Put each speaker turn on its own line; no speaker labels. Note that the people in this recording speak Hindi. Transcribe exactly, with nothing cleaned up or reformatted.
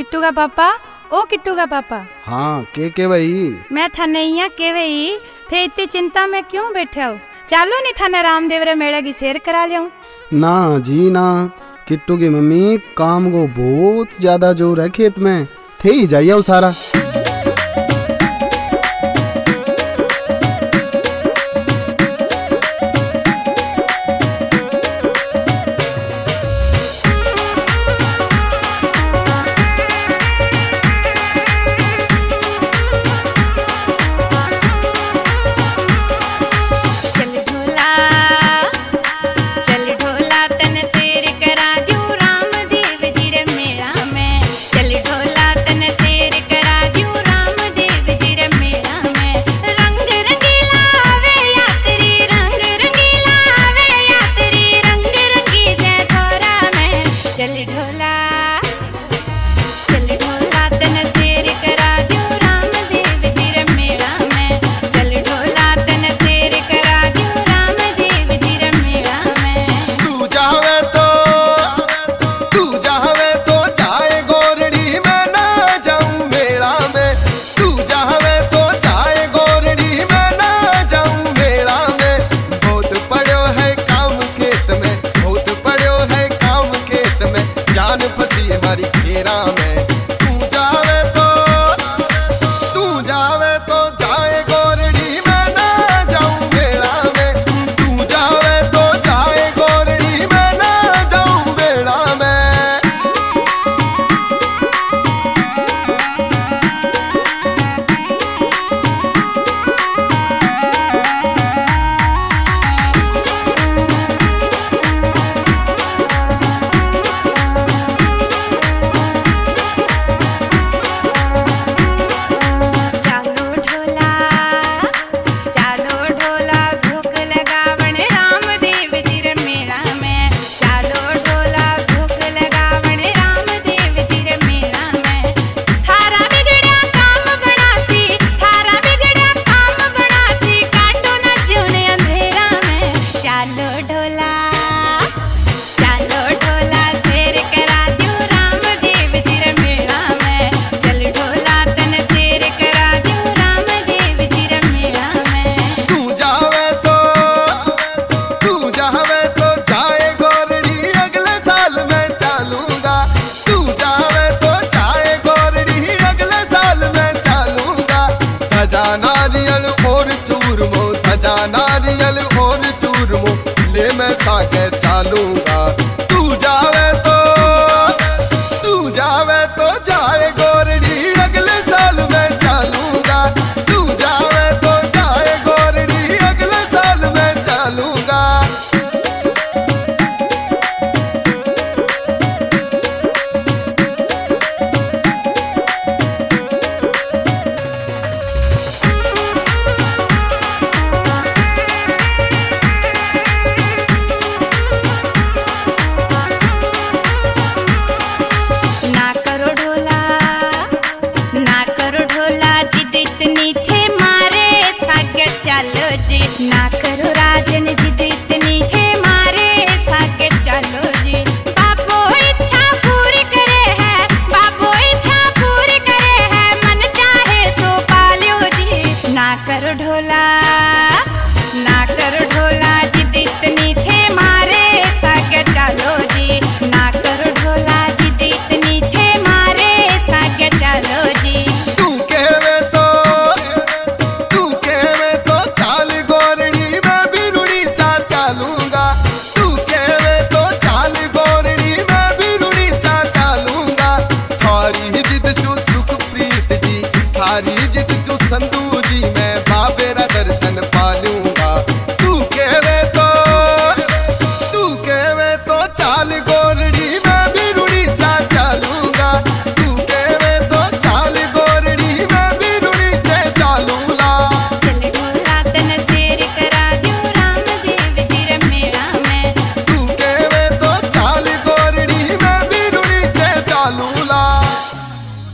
किट्टू का पापा, ओ किट्टू का पापा।
हाँ के के भाई?
मैं थनैया के भाई थे इतनी चिंता में क्यों बैठे हो? चलो नहीं थाना रामदेव रे मेला की सैर करा लियाऊं।
ना जी ना, किट्टू की मम्मी काम को बहुत ज्यादा जोर है खेत में, थे ही जाइए सारा।
नारियल और चूरमो, धजा नारियल और चूरमो, ले मैं सागे चालूंगा। तू जावे तो तू जावे तो जाए गोरड़ी, अगले साल मैं चालूंगा। तू जावे तो जाए गोरड़ी, अगले साल मैं चालूंगा।
इतनी थे मारे सागे चलो जी, ना करो